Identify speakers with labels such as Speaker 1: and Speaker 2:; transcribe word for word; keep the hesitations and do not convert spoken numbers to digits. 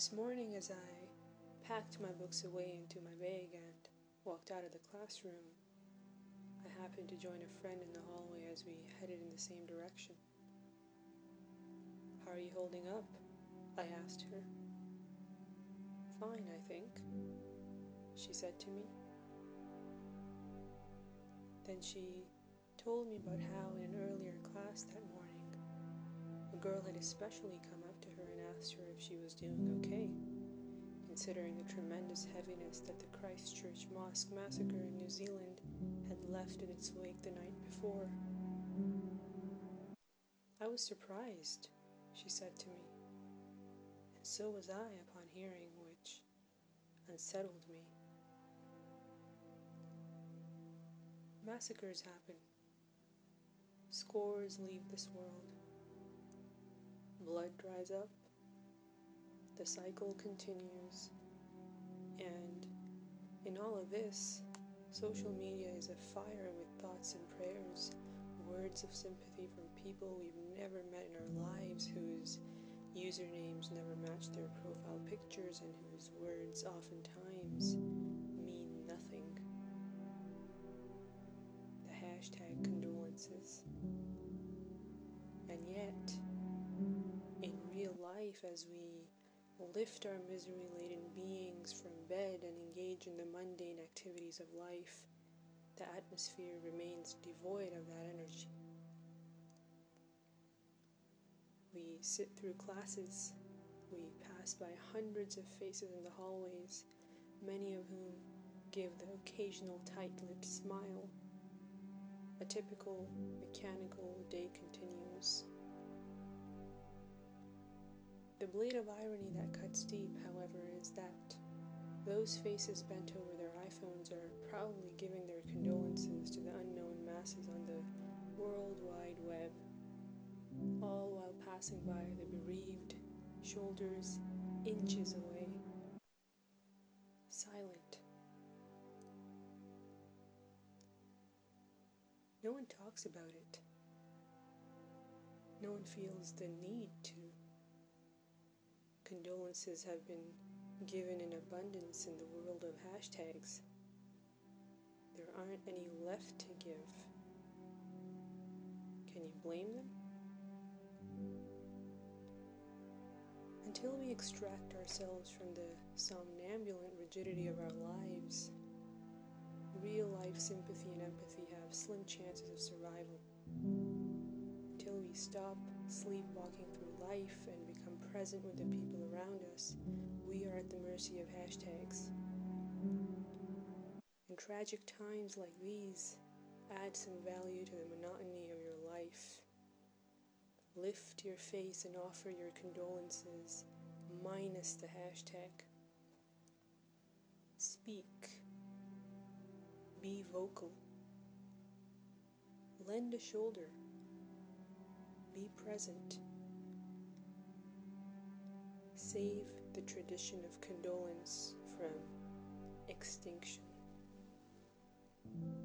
Speaker 1: This morning, as I packed my books away into my bag and walked out of the classroom, I happened to join a friend in the hallway as we headed in the same direction. "How are you holding up?" I asked her. "Fine, I think," she said to me. Then she told me about how in an earlier class that morning, a girl had especially come up to her and asked her if she was doing okay, considering the tremendous heaviness that the Christchurch mosque massacre in New Zealand had left in its wake the night before. "I was surprised," she said to me, and so was I upon hearing, which unsettled me. Massacres happen. Scores leave this world. Blood dries up. The cycle continues. And in all of this, social media is afire with thoughts and prayers, words of sympathy from people we've never met in our lives, whose usernames never match their profile pictures and whose words oftentimes mean nothing. The hashtag condolences. And yet, in real life, as we lift our misery-laden beings from bed and engage in the mundane activities of life, the atmosphere remains devoid of that energy. We sit through classes, we pass by hundreds of faces in the hallways, many of whom give the occasional tight-lipped smile. A typical, mechanical day continues. The blade of irony that cuts deep, however, is that those faces bent over their iPhones are proudly giving their condolences to the unknown masses on the World Wide Web, all while passing by the bereaved, shoulders inches away, silent. No one talks about it. No one feels the need to. Condolences have been given in abundance in the world of hashtags. There aren't any left to give. Can you blame them? Until we extract ourselves from the somnambulant rigidity of our lives, real-life sympathy and empathy have slim chances of survival. Until we stop sleepwalking through life and become present with the people around us, we are at the mercy of hashtags. In tragic times like these, add some value to the monotony of your life. Lift your face and offer your condolences, minus the hashtag. Speak. Be vocal. Lend a shoulder. Be present. Save the tradition of condolence from extinction.